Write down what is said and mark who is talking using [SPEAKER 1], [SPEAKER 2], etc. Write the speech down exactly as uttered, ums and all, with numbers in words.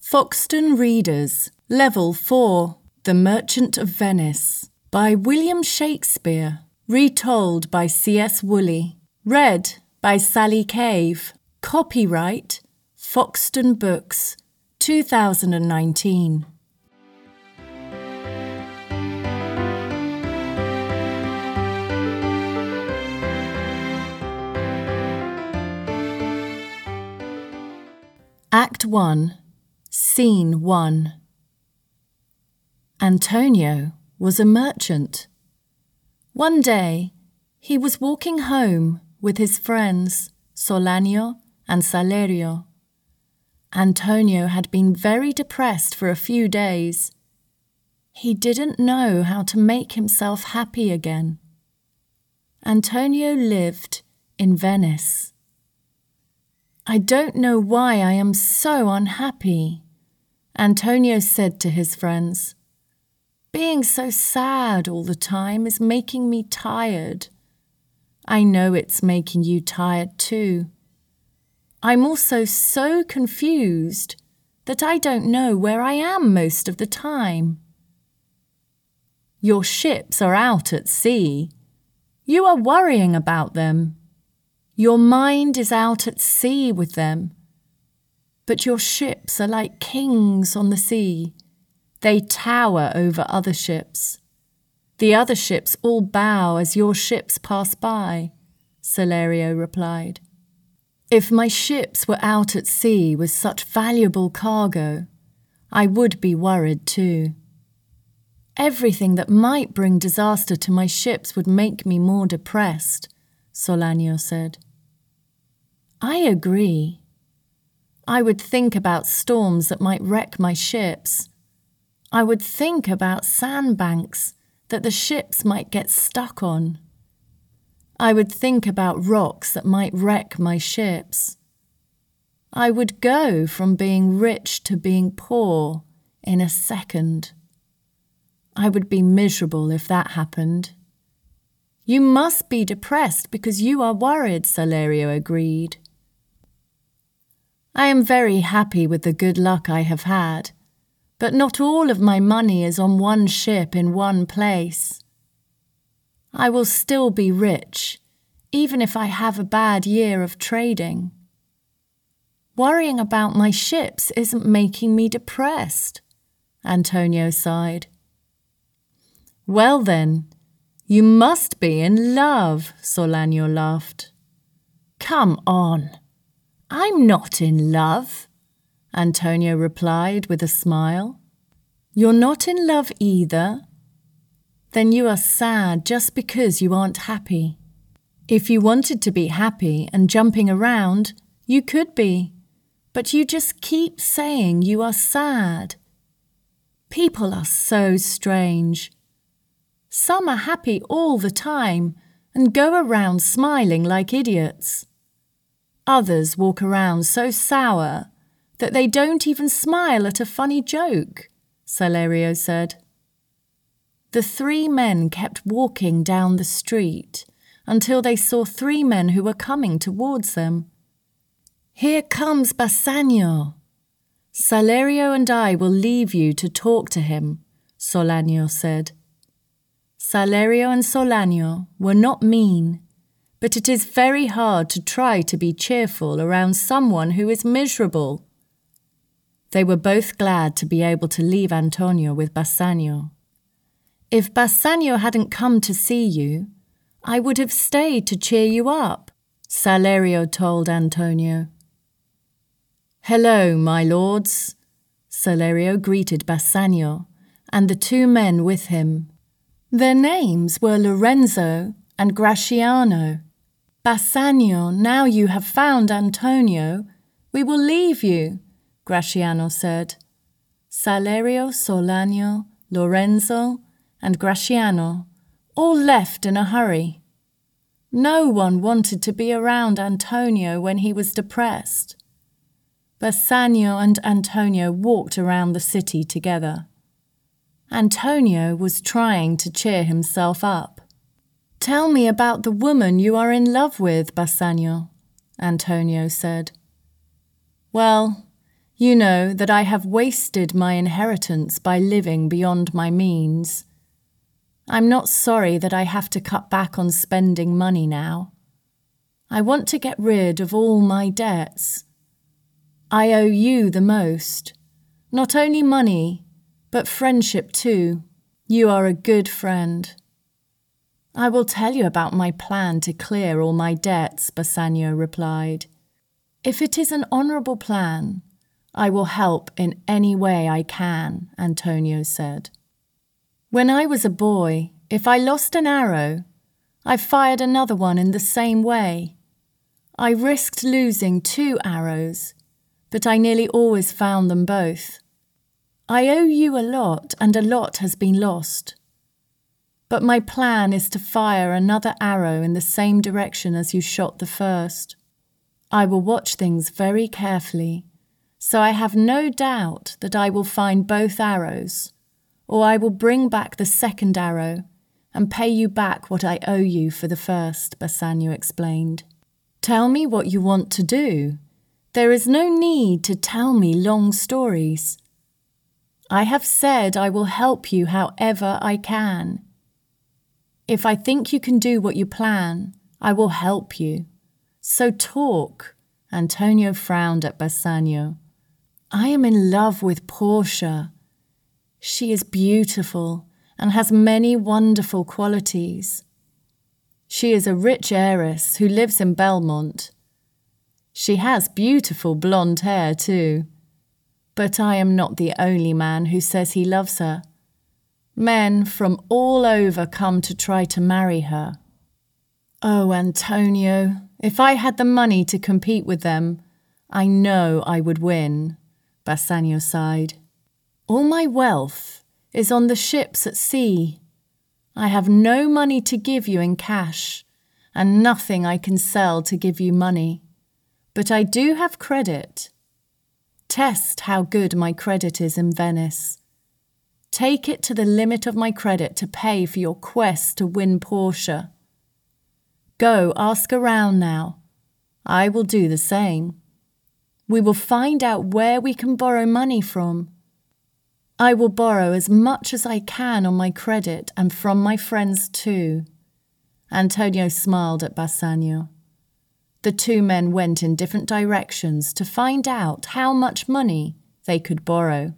[SPEAKER 1] Foxton Readers, Level four, The Merchant of Venice, by William Shakespeare, retold by C S Woolley, read by Sally Cave, copyright Foxton Books, two thousand nineteen. Act one, Scene one. Antonio was a merchant. One day, he was walking home with his friends Solanio and Salerio. Antonio had been very depressed for a few days. He didn't know how to make himself happy again. Antonio lived in Venice. "I don't know why I am so unhappy," Antonio said to his friends. "Being so sad all the time is making me tired. I know it's making you tired too. I'm also so confused that I don't know where I am most of the time." "Your ships are out at sea. You are worrying about them. Your mind is out at sea with them. But your ships are like kings on the sea. They tower over other ships. The other ships all bow as your ships pass by," Salerio replied. "If my ships were out at sea with such valuable cargo, I would be worried too. Everything that might bring disaster to my ships would make me more depressed," Solanio said. "I agree. I would think about storms that might wreck my ships. I would think about sandbanks that the ships might get stuck on. I would think about rocks that might wreck my ships. I would go from being rich to being poor in a second. I would be miserable if that happened." "You must be depressed because you are worried," Salerio agreed. "I am very happy with the good luck I have had, but not all of my money is on one ship in one place. I will still be rich, even if I have a bad year of trading. Worrying about my ships isn't making me depressed," Antonio sighed. "Well then, you must be in love," Solanio laughed. "Come on. I'm not in love," Antonio replied with a smile. "You're not in love either? Then you are sad just because you aren't happy. If you wanted to be happy and jumping around, you could be, but you just keep saying you are sad. People are so strange. Some are happy all the time and go around smiling like idiots. Others walk around so sour that they don't even smile at a funny joke," Salerio said. The three men kept walking down the street until they saw three men who were coming towards them. "Here comes Bassanio. Salerio and I will leave you to talk to him," Solanio said. Salerio and Solanio were not mean, but it is very hard to try to be cheerful around someone who is miserable. They were both glad to be able to leave Antonio with Bassanio. "If Bassanio hadn't come to see you, I would have stayed to cheer you up," Salerio told Antonio. "Hello, my lords," Salerio greeted Bassanio and the two men with him. Their names were Lorenzo and Graciano. "Bassanio, now you have found Antonio, we will leave you," Graciano said. Salerio, Solanio, Lorenzo, and Graciano all left in a hurry. No one wanted to be around Antonio when he was depressed. Bassanio and Antonio walked around the city together. Antonio was trying to cheer himself up. "Tell me about the woman you are in love with, Bassanio," Antonio said. "Well, You know that I have wasted my inheritance by living beyond my means. I'm not sorry that I have to cut back on spending money now. I want to get rid of all my debts. I owe you the most, not only money, but friendship too. You are a good friend. I will tell you about my plan to clear all my debts, Bassanio replied. If it is an honourable plan, I will help in any way I can, Antonio said. When I was a boy, if I lost an arrow, I fired another one in the same way. I risked losing two arrows, but I nearly always found them both. I owe you a lot, and a lot has been lost. But my plan is to fire another arrow in the same direction as you shot the first. I will watch things very carefully, so I have no doubt that I will find both arrows, or I will bring back the second arrow and pay you back what I owe you for the first, Bassanio explained. Tell me what you want to do. There is no need to tell me long stories. I have said I will help you however I can. If I think you can do what you plan, I will help you. So talk. Antonio frowned at Bassanio. I am in love with Portia. She is beautiful and has many wonderful qualities. She is a rich heiress who lives in Belmont. She has beautiful blonde hair too. But I am not the only man who says he loves her. Men from all over come to try to marry her. Oh, Antonio, if I had the money to compete with them, I know I would win, Bassanio sighed. All my wealth is on the ships at sea. I have no money to give you in cash, and nothing I can sell to give you money. But I do have credit. Test how good my credit is in Venice. Take it to the limit of my credit to pay for your quest to win Portia. Go ask around now. I will do the same. We will find out where we can borrow money from. I will borrow as much as I can on my credit and from my friends too. Antonio smiled at Bassanio. The two men went in different directions to find out how much money they could borrow.